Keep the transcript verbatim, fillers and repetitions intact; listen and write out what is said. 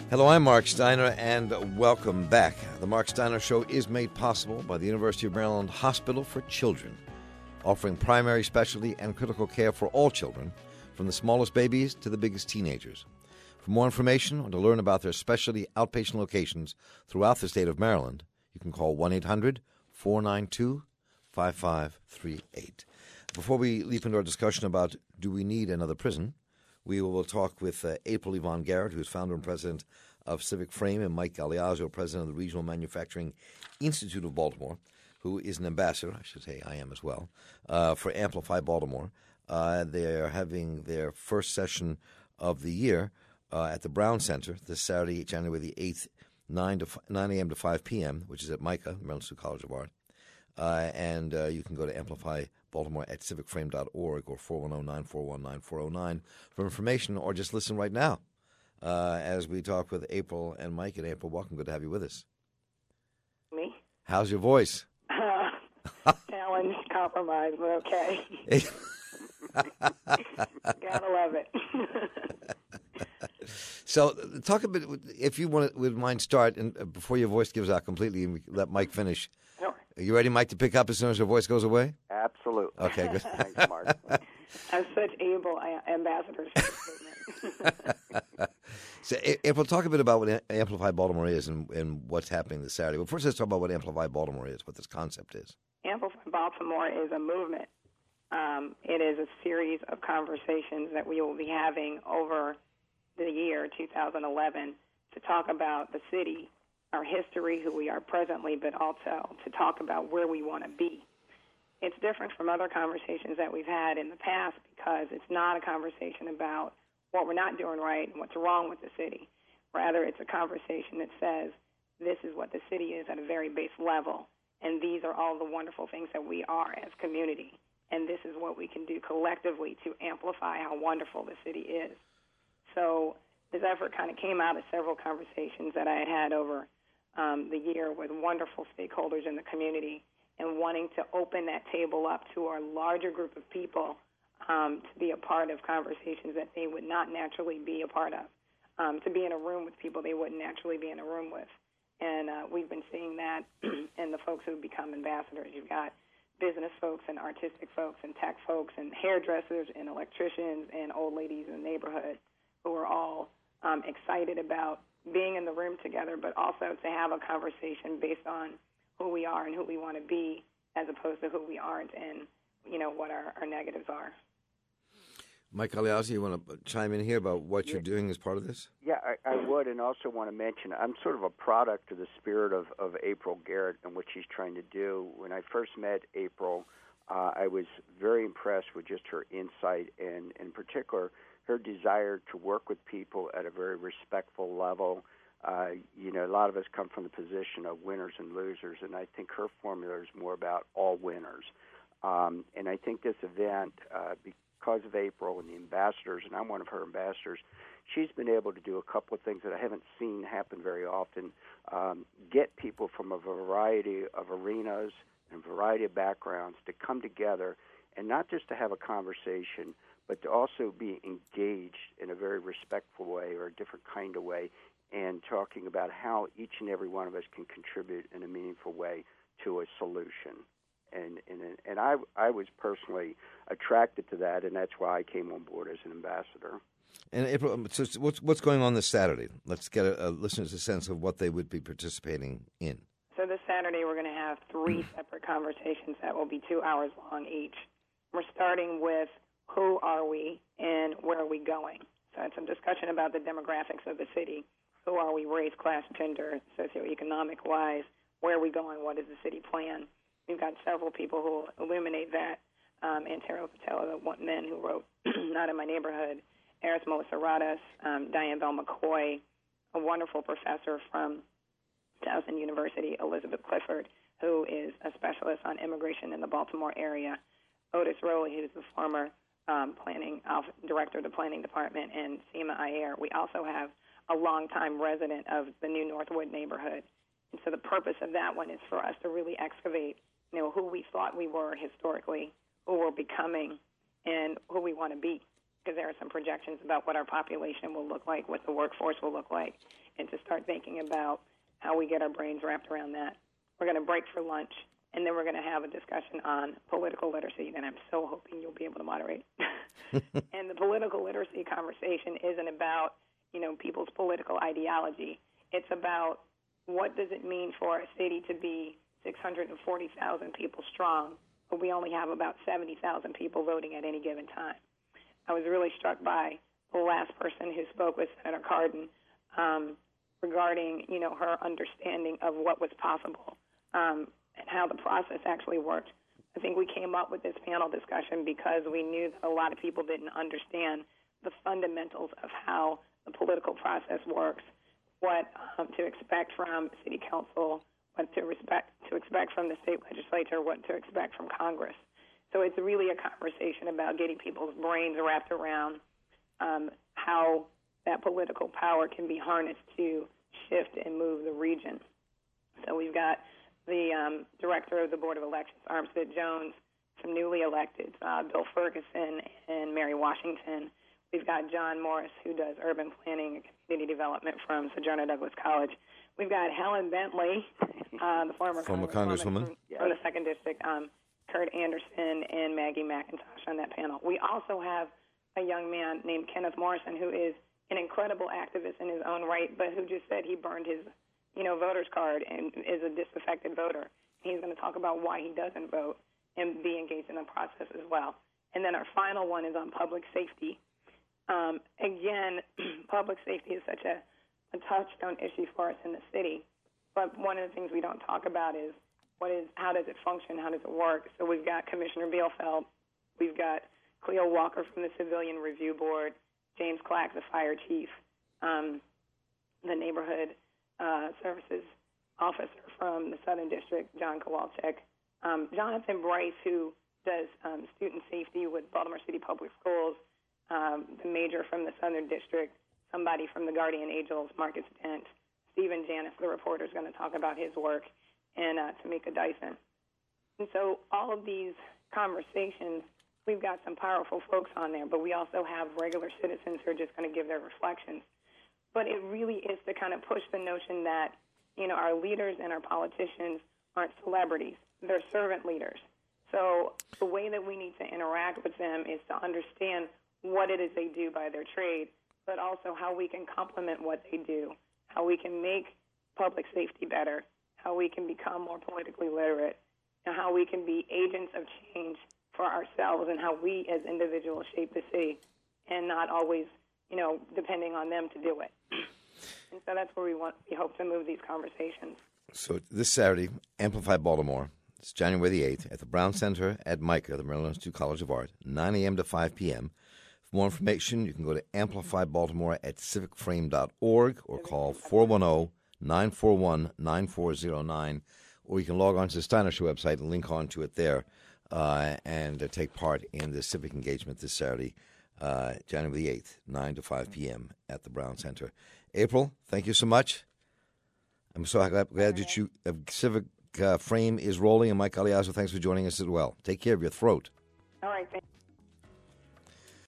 Hello, I'm Mark Steiner, and welcome back. The Mark Steiner Show is made possible by the University of Maryland Hospital for Children, offering primary, specialty, and critical care for all children, from the smallest babies to the biggest teenagers. For more information or to learn about their specialty outpatient locations throughout the state of Maryland, you can call one eight hundred, four nine two, five five three eight. Before we leap into our discussion about do we need another prison, we will talk with uh, April Yvonne Garrett, who is founder and president of Civic Frame, and Mike Galeazzo, president of the Regional Manufacturing Institute of Baltimore, who is an ambassador, I should say I am as well, uh, for Amplify Baltimore. Uh, they are having their first session of the year uh, at the Brown Center this Saturday, January the eighth, nine a.m. to five p.m., which is at MICA, Maryland State College of Art. Uh, and uh, you can go to Amplify Baltimore at civic frame dot org or four one zero, nine four one, nine four zero nine for information, or just listen right now uh, as we talk with April and Mike. And April, welcome. Good to have you with us. Me? How's your voice? Uh, challenge, compromise, but okay. Gotta love it. So talk a bit, if you want to, would mind start, and before your voice gives out completely and we let Mike finish. Sure. Are you ready, Mike, to pick up as soon as your voice goes away? Absolutely. Okay, good. Thanks, Mark. I'm such able ambassadors for this movement. So, April, talk a bit about what Amplify Baltimore is and, and what's happening this Saturday. Well, first let's talk about what Amplify Baltimore is, what this concept is. Amplify Baltimore is a movement. Um, it is a series of conversations that we will be having over the year two thousand eleven to talk about the city, our history, who we are presently, but also to talk about where we want to be. It's different from other conversations that we've had in the past because it's not a conversation about what we're not doing right and what's wrong with the city. Rather, it's a conversation that says this is what the city is at a very base level, and these are all the wonderful things that we are as community, and this is what we can do collectively to amplify how wonderful the city is. So this effort kind of came out of several conversations that I had had over um, the year with wonderful stakeholders in the community and wanting to open that table up to a larger group of people um, to be a part of conversations that they would not naturally be a part of, um, to be in a room with people they wouldn't naturally be in a room with. And uh, we've been seeing that in the folks who become ambassadors. You've got business folks and artistic folks and tech folks and hairdressers and electricians and old ladies in the neighborhood who are all um, excited about being in the room together, but also to have a conversation based on who we are and who we want to be as opposed to who we aren't and, you know, what our, our negatives are. Mike Galeazzi, you want to chime in here about what you're doing as part of this? Yeah, I, I would, and also want to mention I'm sort of a product of the spirit of, of April Garrett and what she's trying to do. When I first met April, uh, I was very impressed with just her insight and, in particular, her desire to work with people at a very respectful level. Uh, you know, a lot of us come from the position of winners and losers, and I think her formula is more about all winners. Um, and I think this event, uh, because of April and the ambassadors, and I'm one of her ambassadors, she's been able to do a couple of things that I haven't seen happen very often, um, get people from a variety of arenas and variety of backgrounds to come together and not just to have a conversation, but to also be engaged in a very respectful way or a different kind of way, and talking about how each and every one of us can contribute in a meaningful way to a solution. And and and I I was personally attracted to that, and that's why I came on board as an ambassador. And April, so what's what's going on this Saturday? Let's get a, a listeners a sense of what they would be participating in. So this Saturday we're going to have three separate conversations that will be two hours long each. We're starting with who are we and where are we going? So it's a discussion about the demographics of the city. Who are we, race, class, gender, socioeconomic-wise? Where are we going? What is the city plan? We've got several people who will illuminate that. Um, Antero Patella, the one men who wrote Not in My Neighborhood, Eris Melissa Radas, um, Diane Bell McCoy, a wonderful professor from Towson University, Elizabeth Clifford, who is a specialist on immigration in the Baltimore area, Otis Rowley, who's the former um, planning uh, director of the planning department, and Seema Iyer. We also have a longtime resident of the New Northwood neighborhood. And so the purpose of that one is for us to really excavate, you know, who we thought we were historically, who we're becoming, and who we want to be. because there are some projections about what our population will look like, what the workforce will look like, and to start thinking about how we get our brains wrapped around that. We're going to break for lunch, and then we're going to have a discussion on political literacy, and I'm so hoping you'll be able to moderate. And the political literacy conversation isn't about, you know, people's political ideology. It's about what does it mean for a city to be six hundred forty thousand people strong, but we only have about seventy thousand people voting at any given time. I was really struck by the last person who spoke with Senator Cardin um, regarding, you know, her understanding of what was possible um, and how the process actually worked. I think we came up with this panel discussion because we knew that a lot of people didn't understand the fundamentals of how the political process works, what um, to expect from city council, what to respect to expect from the state legislature, what to expect from Congress. So it's really a conversation about getting people's brains wrapped around um, how that political power can be harnessed to shift and move the region. So we've got the um, director of the Board of Elections, Armstead Jones, some newly elected, uh, Bill Ferguson and Mary Washington. We've got John Morris, who does urban planning and community development from Sojourner Douglas College. We've got Helen Bentley, uh, the former, former congresswoman congresswoman from, from the second district, um, Kurt Anderson, and Maggie McIntosh on that panel. We also have a young man named Kenneth Morrison, who is an incredible activist in his own right, but who just said he burned his, you know, voter's card and is a disaffected voter. He's going to talk about why he doesn't vote and be engaged in the process as well. And then our final one is on public safety. Um, again, public safety is such a, a touchstone issue for us in the city, but one of the things we don't talk about is what is how does it function, how does it work? So we've got Commissioner Bielfeld, we've got Cleo Walker from the Civilian Review Board, James Clack, the fire chief, um, the neighborhood uh, services officer from the Southern District, John Kowalczyk, um, Jonathan Bryce, who does um, student safety with Baltimore City Public Schools, um, the major from the Southern District, somebody from the Guardian Angels, Marcus Dent, Stephen Janis, the reporter, is going to talk about his work, and uh, Tamika Dyson. And so all of these conversations, we've got some powerful folks on there, but we also have regular citizens who are just going to give their reflections. But it really is to kind of push the notion that, you know, our leaders and our politicians aren't celebrities. They're servant leaders. So the way that we need to interact with them is to understand what it is they do by their trade, but also how we can complement what they do, how we can make public safety better, how we can become more politically literate, and how we can be agents of change for ourselves and how we as individuals shape the city and not always, you know, depending on them to do it. And so that's where we want, we hope to move these conversations. So this Saturday, Amplify Baltimore. It's January the eighth at the Brown Center at MICA, the Maryland Institute College of Art, nine a.m. to five p.m. For more information, you can go to amplify baltimore at civic frame dot org or call four one zero, nine four one, nine four zero nine, or you can log on to the Steiner Show website and link on to it there uh, and uh, take part in the civic engagement this Saturday, uh, January the eighth, nine to five p.m. at the Brown Center. April, thank you so much. I'm so glad, glad that you uh, Civic uh, Frame is rolling, and Mike Galeazzo, thanks for joining us as well. Take care of your throat. All right, thanks.